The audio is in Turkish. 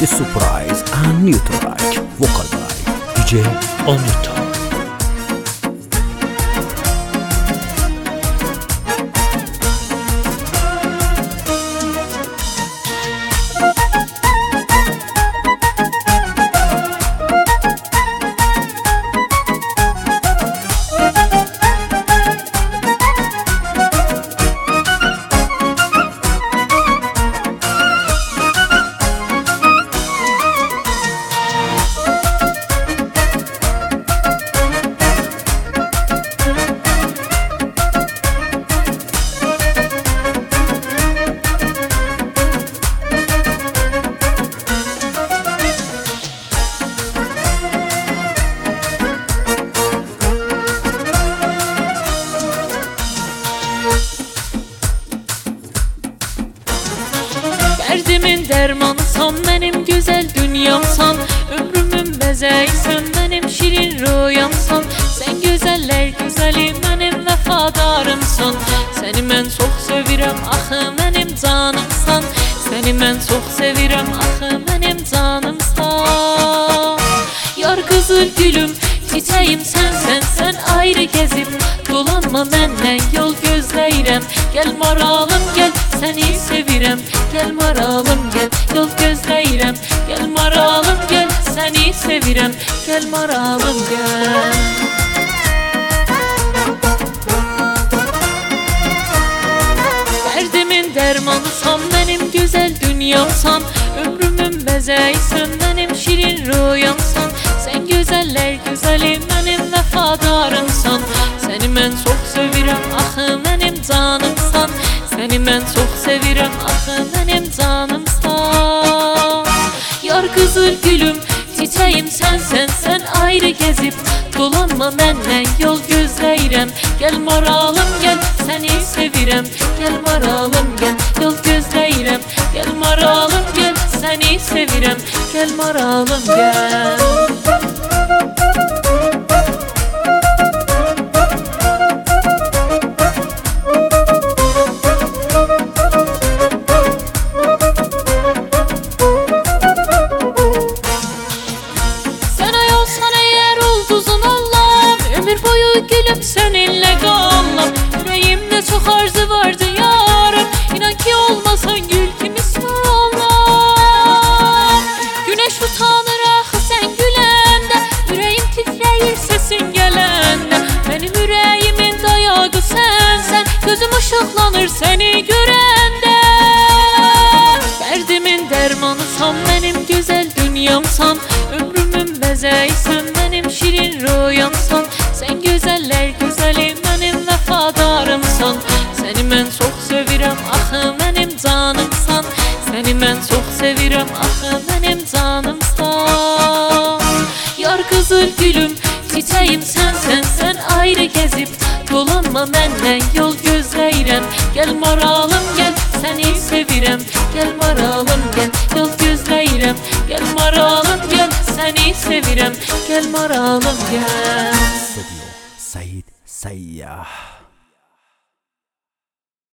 The Surprise and New Track, vocal by DJ On The Top. Derdimin dermanısan, benim güzel dünyamsan, ömrümün bezeysen, benim şirin rüyamsan. Sen güzeller güzeli, benim vefadarımsan. Seni ben çok sevirem, axı benim canımsan. Seni ben çok sevirem, axı benim canımsan. Yar kızıl gülüm, çiçeğim sen ayrı gezip dolanma mənlə, yol gözləyirəm. Gel maralım gel, seni sevirəm. Gel maralım gel, yol gözləyirəm. Gel maralım gel, seni sevirəm. Gel maralım gel. Derdimin dermanısan, benim güzel dünyamsan. Ömrümün bezeysen, benim şirin rüyamsan. Sen güzeller güzeli, benim vefadarımsan. Seni ben çok sevirem, axı benim canımsan. Seni ben çok sevirem, axı benim canımsan. Yar kızıl gülüm, çiçeğim sen ayrı gezip dolanma mənlə, yol gözləyirəm. Gel maralım gel, seni sevirem. Gel maralım gel, yol gözləyirəm. Gel maralım gel, seni sevirem. Gel maralım gel. Gülüm seninle kalam, yüreğimde çok arzu vardı yarım. İnan ki olmasan gül kimi solam. Güneş utanır axı sen güləndə, yüreğim titrəyir sesin gələndə. Benim yüreğimin dayağı sensen, gözüm ışıklanır seni görəndə. Derdimin dermanısan, benim güzel dünyamsan. Ömrümün bezeysen, benim şirin rüyamsan. Sen güzeller güzeli, benim vefadarımsan. Seni ben çok sevirem, axı benim canımsan. Seni ben çok sevirem, axı benim canımsan. Yar kızıl gülüm, çiçeğim sen ayrı gezip dolanma mənlə, yol gözləyirəm. Gel maralım gel, seni sevirem. Gel maralım gel, yol gözləyirəm. Gel maralım gel, seni sevirem. Gel maralım gel. Said Sayyah.